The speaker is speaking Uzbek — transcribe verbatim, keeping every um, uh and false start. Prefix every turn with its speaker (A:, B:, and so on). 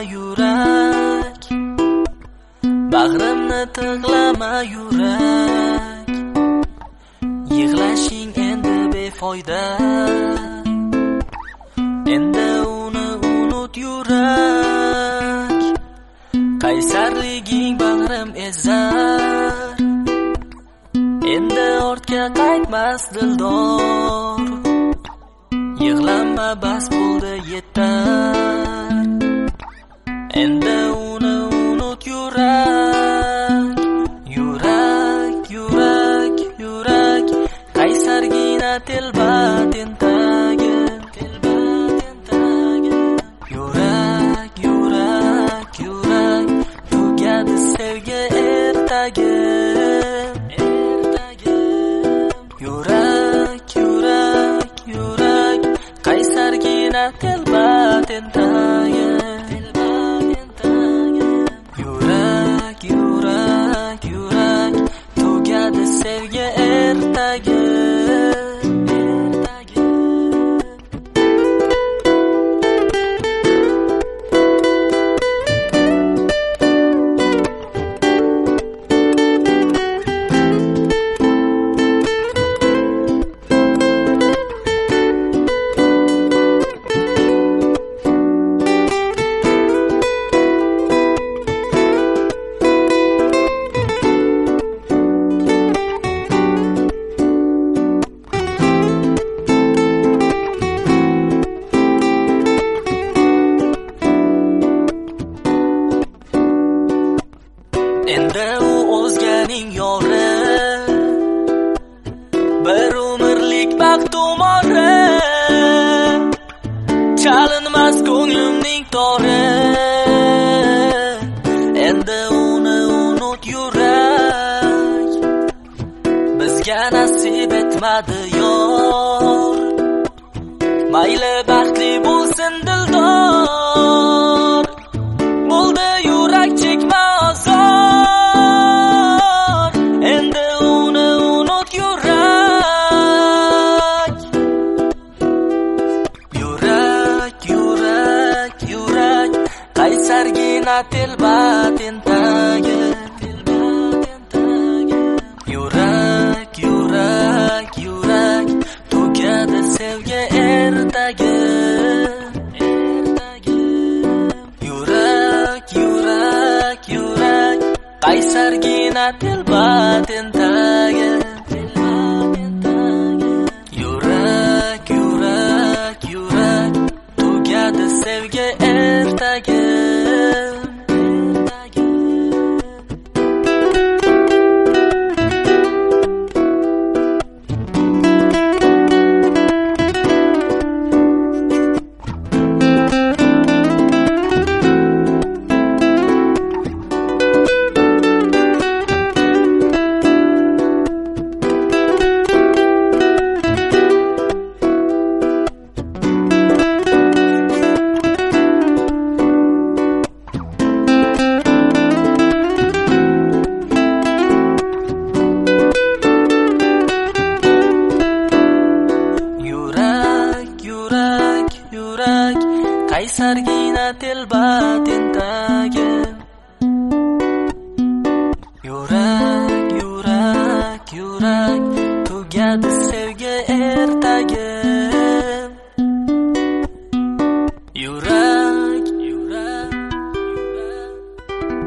A: yurak, bag'rimni tig'lama yurak, yig'lashing endi befoyda, endi uni unut yurak, qaysarliging bag'rim ezar, endi ortga qaytmas dildor, yig'lama bas bo'ldi yetar, endi uni unut yurak, yurak, yurak, yurak, qaysargina telba tentagi, telba tentagi, yurak, yurak, yurak, tugadi sevgi ertagi, ertagi, yurak, yurak, yurak, qaysargina telba tentagi, telba tentagi, yurak, yurak, yurak, tugadi sevgi ertagi, ertagi. Endi u o'zganing yori, bir umrlik baxt umori, chalinmas ko'nglimning tori, endi uni unut yurak, bizga nasib etmadi yor, mayli baxtli bo'lsin dildor, bo'ldi yurak chekma azor, endi uni unut yurak, yurak, yurak, yurak, qaysargina telba tentagi, telba tentagi, yurak, yurak, yurak, tugadi sevgi ertagi, ertagi, yurak, yurak, yurak, qaysargina telba tentagi, telba tentagi, yurak, yurak, yurak, tugadi sevgi ertagi, ertagi. Qaysargina telba tentagi, yurak, yurak, yurak, tugadi sevgi ertagi.